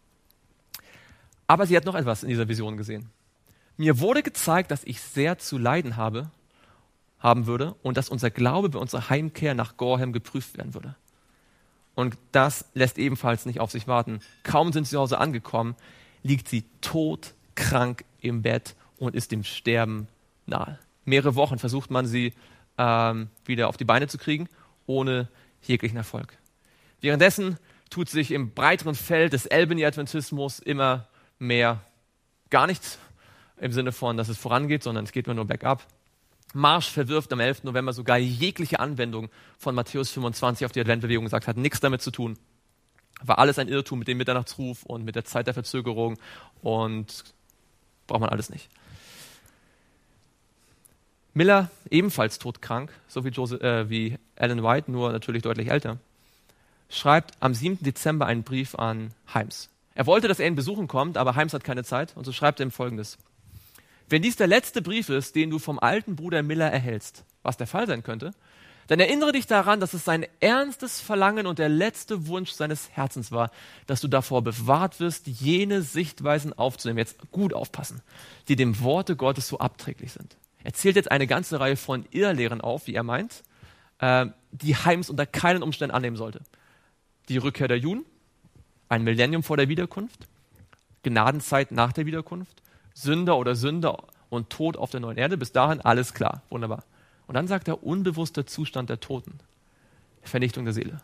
Aber sie hat noch etwas in dieser Vision gesehen. Mir wurde gezeigt, dass ich sehr zu leiden haben würde und dass unser Glaube bei unserer Heimkehr nach Gorham geprüft werden würde. Und das lässt ebenfalls nicht auf sich warten. Kaum sind sie zu Hause angekommen, liegt sie todkrank im Bett und ist dem Sterben nahe. Mehrere Wochen versucht man sie wieder auf die Beine zu kriegen, ohne jeglichen Erfolg. Währenddessen tut sich im breiteren Feld des Albany-Adventismus immer mehr gar nichts, im Sinne von, dass es vorangeht, sondern es geht nur bergab. Marsh verwirft am 11. November sogar jegliche Anwendung von Matthäus 25 auf die Adventbewegung und sagt, hat nichts damit zu tun. War alles ein Irrtum mit dem Mitternachtsruf und mit der Zeit der Verzögerung und braucht man alles nicht. Miller, ebenfalls todkrank, so wie Ellen White, nur natürlich deutlich älter, schreibt am 7. Dezember einen Brief an Himes. Er wollte, dass er ihn besuchen kommt, aber Himes hat keine Zeit und so schreibt er ihm Folgendes. Wenn dies der letzte Brief ist, den du vom alten Bruder Miller erhältst, was der Fall sein könnte, dann erinnere dich daran, dass es sein ernstes Verlangen und der letzte Wunsch seines Herzens war, dass du davor bewahrt wirst, jene Sichtweisen aufzunehmen, jetzt gut aufpassen, die dem Worte Gottes so abträglich sind. Er zählt jetzt eine ganze Reihe von Irrlehren auf, wie er meint, die Himes unter keinen Umständen annehmen sollte. Die Rückkehr der Juden, ein Millennium vor der Wiederkunft, Gnadenzeit nach der Wiederkunft, Sünder und Tod auf der neuen Erde. Bis dahin alles klar, wunderbar. Und dann sagt er, unbewusster Zustand der Toten, Vernichtung der Seele.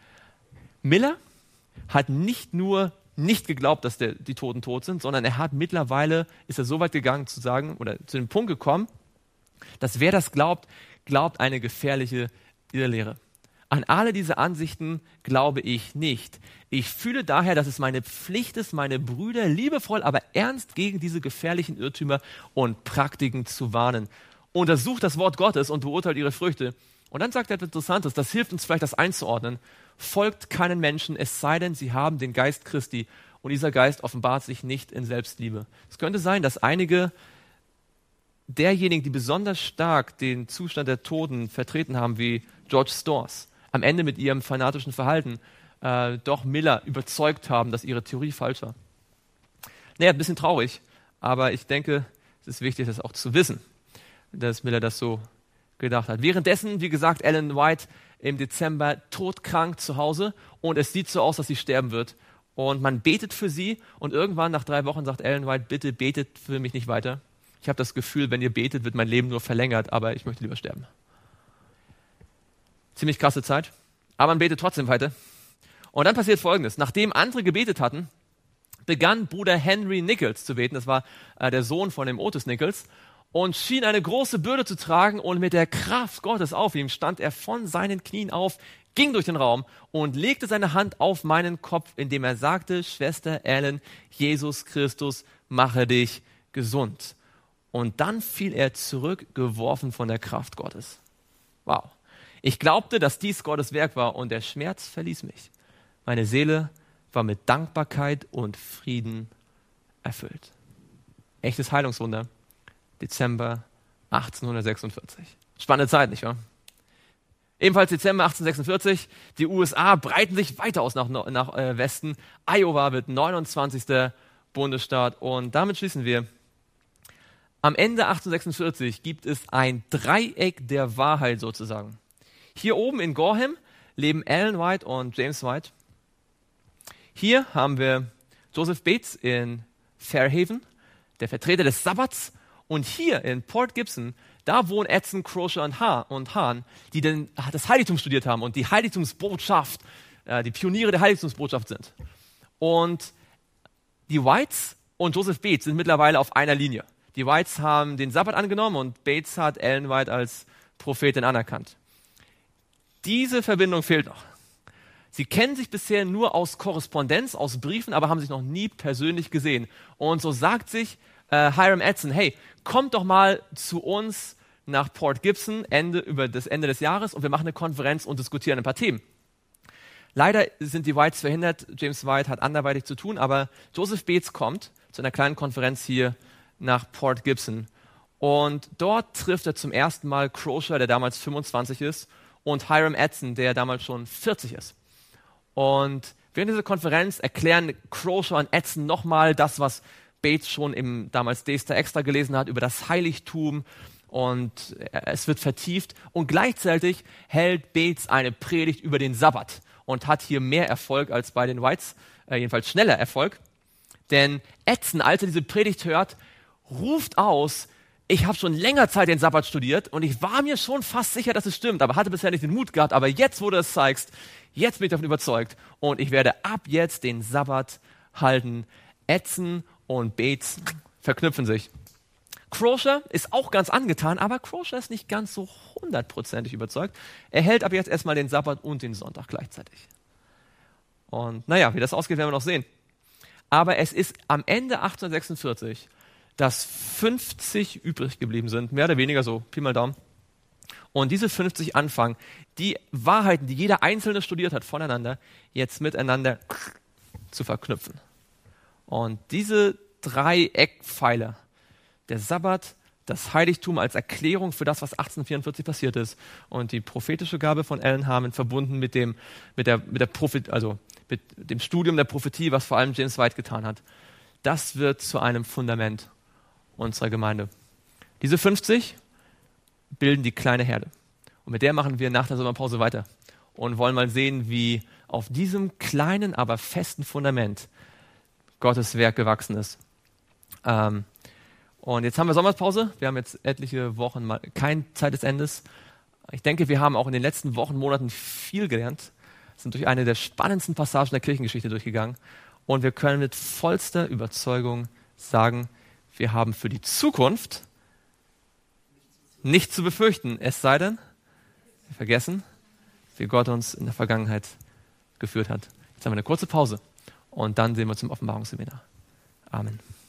Miller hat nicht nur nicht geglaubt, dass die Toten tot sind, sondern ist er so weit gegangen zu sagen oder zu dem Punkt gekommen, dass wer das glaubt, glaubt eine gefährliche Irrlehre. An alle diese Ansichten glaube ich nicht. Ich fühle daher, dass es meine Pflicht ist, meine Brüder liebevoll, aber ernst gegen diese gefährlichen Irrtümer und Praktiken zu warnen. Untersucht das Wort Gottes und beurteilt ihre Früchte. Und dann sagt er etwas Interessantes, das hilft uns vielleicht, das einzuordnen. Folgt keinen Menschen, es sei denn, sie haben den Geist Christi. Und dieser Geist offenbart sich nicht in Selbstliebe. Es könnte sein, dass einige derjenigen, die besonders stark den Zustand der Toten vertreten haben, wie George Storrs, am Ende mit ihrem fanatischen Verhalten doch Miller überzeugt haben, dass ihre Theorie falsch war. Naja, ein bisschen traurig, aber ich denke, es ist wichtig, das auch zu wissen, dass Miller das so gedacht hat. Währenddessen, wie gesagt, Ellen White im Dezember todkrank zu Hause und es sieht so aus, dass sie sterben wird. Und man betet für sie und irgendwann nach 3 Wochen sagt Ellen White, bitte betet für mich nicht weiter. Ich habe das Gefühl, wenn ihr betet, wird mein Leben nur verlängert, aber ich möchte lieber sterben. Ziemlich krasse Zeit, aber man betet trotzdem weiter. Und dann passiert Folgendes. Nachdem andere gebetet hatten, begann Bruder Henry Nichols zu beten. Das war der Sohn von dem Otis Nichols. Und schien eine große Bürde zu tragen. Und mit der Kraft Gottes auf ihm stand er von seinen Knien auf, ging durch den Raum und legte seine Hand auf meinen Kopf, indem er sagte, Schwester Ellen, Jesus Christus, mache dich gesund. Und dann fiel er zurück, geworfen von der Kraft Gottes. Wow. Ich glaubte, dass dies Gottes Werk war und der Schmerz verließ mich. Meine Seele war mit Dankbarkeit und Frieden erfüllt. Echtes Heilungswunder. Dezember 1846. Spannende Zeit, nicht wahr? Ebenfalls Dezember 1846. Die USA breiten sich weiter aus nach Westen. Iowa wird 29. Bundesstaat. Und damit schließen wir. Am Ende 1846 gibt es ein Dreieck der Wahrheit sozusagen. Hier oben in Gorham leben Ellen White und James White. Hier haben wir Joseph Bates in Fairhaven, der Vertreter des Sabbats. Und hier in Port Gibson, da wohnen Edson, Crosier und Hahn, die das Heiligtum studiert haben und die Heiligtumsbotschaft, die Pioniere der Heiligtumsbotschaft sind. Und die Whites und Joseph Bates sind mittlerweile auf einer Linie. Die Whites haben den Sabbat angenommen und Bates hat Ellen White als Prophetin anerkannt. Diese Verbindung fehlt noch. Sie kennen sich bisher nur aus Korrespondenz, aus Briefen, aber haben sich noch nie persönlich gesehen. Und so sagt sich Hiram Edson, hey, kommt doch mal zu uns nach Port Gibson über das Ende des Jahres und wir machen eine Konferenz und diskutieren ein paar Themen. Leider sind die Whites verhindert, James White hat anderweitig zu tun, aber Joseph Bates kommt zu einer kleinen Konferenz hier nach Port Gibson und dort trifft er zum ersten Mal Crosier, der damals 25 ist, und Hiram Edson, der damals schon 40 ist. Und während dieser Konferenz erklären Crosier und Edson nochmal das, was Bates schon im damals Dester Extra gelesen hat über das Heiligtum und es wird vertieft und gleichzeitig hält Bates eine Predigt über den Sabbat und hat hier mehr Erfolg als bei den Whites, jedenfalls schneller Erfolg. Denn Edson, als er diese Predigt hört, ruft aus, ich habe schon länger Zeit den Sabbat studiert und ich war mir schon fast sicher, dass es stimmt, aber hatte bisher nicht den Mut gehabt. Aber jetzt, wo du es zeigst, jetzt bin ich davon überzeugt und ich werde ab jetzt den Sabbat halten. Edson und Bates verknüpfen sich. Crosier ist auch ganz angetan, aber Crosier ist nicht ganz so 100% überzeugt. Er hält ab jetzt erstmal den Sabbat und den Sonntag gleichzeitig. Und naja, wie das ausgeht, werden wir noch sehen. Aber es ist am Ende 1846, dass 50 übrig geblieben sind, mehr oder weniger so, Pi mal Daumen. Und diese 50 anfangen, die Wahrheiten, die jeder Einzelne studiert hat, voneinander, jetzt miteinander zu verknüpfen. Und diese 3 Eckpfeiler, der Sabbat, das Heiligtum als Erklärung für das, was 1844 passiert ist und die prophetische Gabe von Ellen Harmon verbunden mit dem Studium der Prophetie, was vor allem James White getan hat, das wird zu einem Fundament unserer Gemeinde. Diese 50 bilden die kleine Herde. Und mit der machen wir nach der Sommerpause weiter und wollen mal sehen, wie auf diesem kleinen, aber festen Fundament Gottes Werk gewachsen ist. Und jetzt haben wir Sommerpause. Wir haben jetzt etliche Wochen mal keine Zeit des Endes. Ich denke, wir haben auch in den letzten Wochen, Monaten viel gelernt, sind durch eine der spannendsten Passagen der Kirchengeschichte durchgegangen. Und wir können mit vollster Überzeugung sagen, wir haben für die Zukunft nichts zu befürchten, es sei denn, wir vergessen, wie Gott uns in der Vergangenheit geführt hat. Jetzt haben wir eine kurze Pause und dann sehen wir uns im Offenbarungsseminar. Amen.